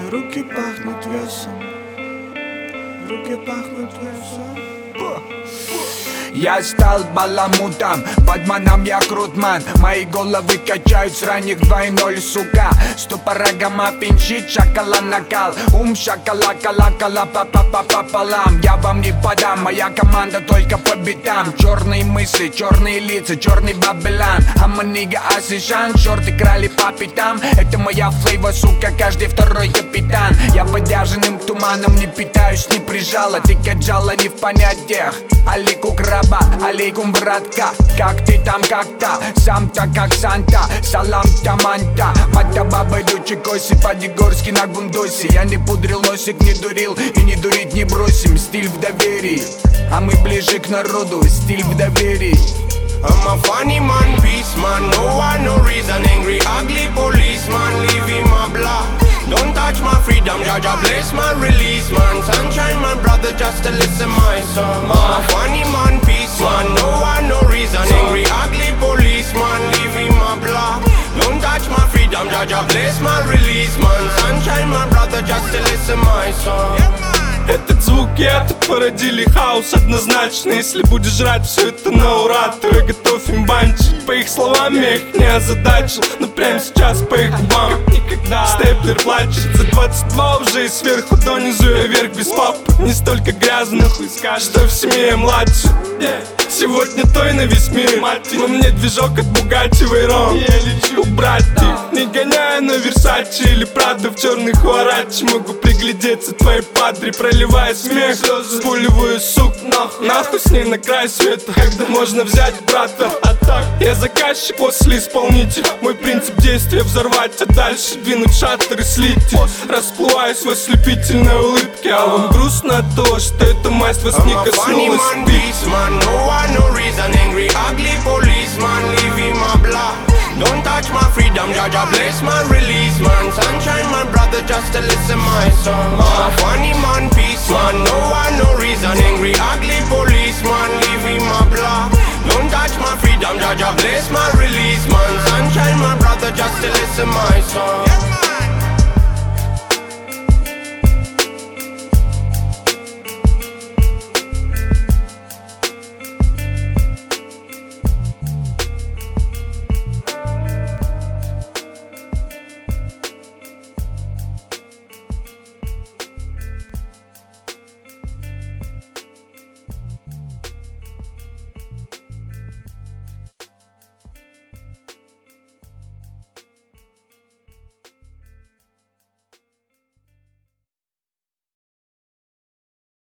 Руки пахнут весом, руки пахнут весом. Я стал баламутом, подманом я крутман. Мои головы качают с ранних 2:0, сука. Ступора гамма пинчит, шакала накал. Ум шакала, кала, пополам. Я вам не подам, моя команда только по битам. Черные мысли, черные лица, черный бабелан. Аманига асишан, шорты крали по пятам. Это моя флейва, сука, каждый второй капитан. Я подержанным туманом не питаюсь, не прижала. Ты каджала не в понятиях. Алику краба, алейкум, братка. Как ты там, как-то, сам-то как Санта. Салам таманта, мата баба идучи коси. По-дегорски на гундосе. Я не пудрил носик, не дурил и не дурить не бросим. Стиль в доверии, а мы ближе к народу. Стиль в доверии. I'm a funny man, peace man, no one, no reason. Angry, ugly policeman, leaving my block. Don't touch my freedom, Jaja bless my release, man. Sunshine, my brother, just to listen my song. I'm a funny man, peace man, no one, no reason. Angry, ugly policeman, leaving my block. Don't touch my freedom, Jaja bless my release, man. Sunshine, my brother, just to listen my song. Этот звук и это породили хаос однозначно. Если будешь жрать все это на ура, то я готов им банчить. По их словам я их не озадачил, но прямо сейчас по их губам степлер плачет. За 22 уже и сверху донизу я вверх без папы. Не столько грязно, что в семье я младше. Сегодня той на весь мир. Во мне движок от Бугатти Вейрон. Я лечу убрать их, не гоняя на Версачи или Прадо в черных Хуарачи. Могу приглядеться твоей падре, проливая смех. Спуливаю сук нахуй с ней на край света. Когда можно взять брата, а так я заказчик, после исполнитель. Мой принцип действия взорвать, а дальше двинуть шаттер и слить. Расплываюсь в ослепительной улыбке. А вам грустно от того, что эта масть вас не коснулась. No reason, angry, ugly policeman, leaving my block. Don't touch my freedom, Jaja bless my release, man. Sunshine, my brother, just to listen my song. I'm a funny man, peace man, no one, no reason. Angry, ugly policeman, leaving my block. Don't touch my freedom, Jaja bless my release, man. Sunshine, my brother, just to listen my song.